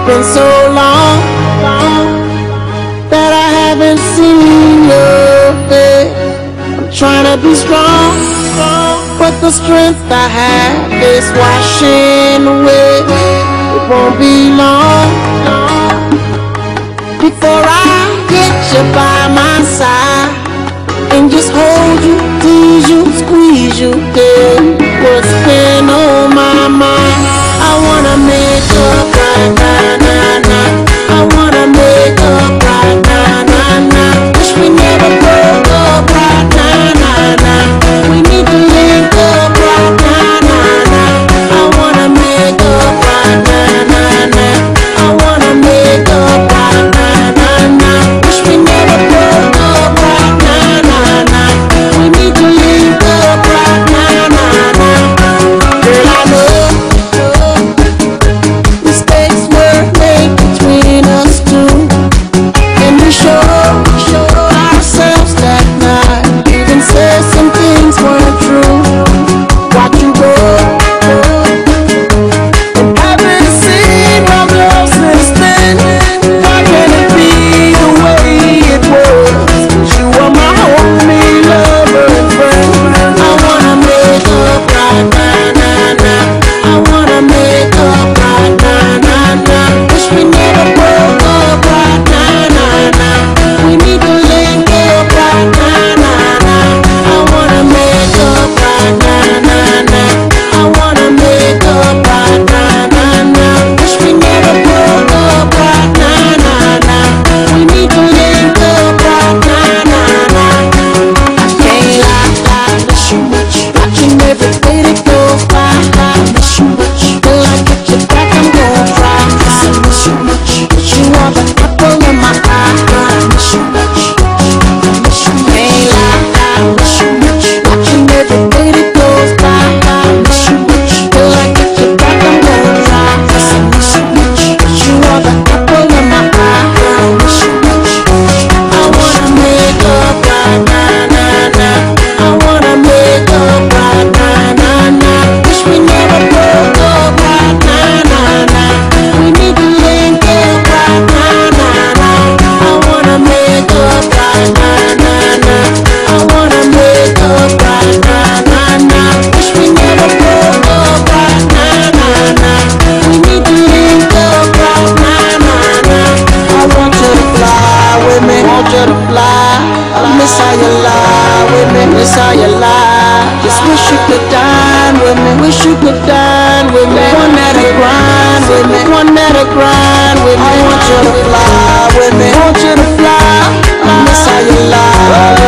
been so long that I haven't seen your face. I'm trying to be strong, but the strength I have is washing away. It won't be long before I get you by my side and just hold you, tease you, squeeze you, girl. What's been on my mind? I wanna make up right now, nah, nah. I wanna make up right now, nah, nah. Wish we never broke up right now, nah, nah. We need to link up right now, nah, nah. I wanna make up right now, nah, nah. I wanna make up right now, nah, nah. Wish we never broke up right now, nah, nah. We need to link up right now, nah, nah. Girl, I know mistakes were made between us two, and we showed ourselves that night. Even said some things weren't true. Watch you go, and haven't seen my love since then. Why can't it be the way it was? 'Cause you are my only lover and friend. I wanna make up right now, nah, nah. I wanna make up right now, nah, nah. Wish we never broke up right now, nah, nah. We need to link up right now, nah, nah. I wanna make up right now, nah, nah. I wanna make up right now, nah, nah. Wish we never broke up right now, nah, nah. We need to link up right now, nah, nah. I can't lie, miss you much. Watching every day that goes by, I miss you much. Till I get you back, I'm gonna try. I miss you much. You are the apple of my eye. I miss you much. Miss you, can't lie, I miss you much. Watching every day that goes by, I miss you much. Till I get you back, I'm gonna try. I miss you much. You are the apple of my eye. I miss you much. I wanna make up right now, nah, nah. I wanna make up right now, nah, nah. Wish we never broke up right now, nah, nah. We need to link up right now, nah, nah. I wanna make up right now, nah, nah. I wanna make up right now, nah, nah. Wish we never broke up right now, nah, nah. We need to link up right now, nah, nah. I want you to fly with me, want you to fly. I miss how you lie with me, miss how you lie. Just wish you could dine with me, wish you could dine with me. One that'll grind with me, one that'll grind with me. I want you to fly with me, want you to fly. I miss how you lie.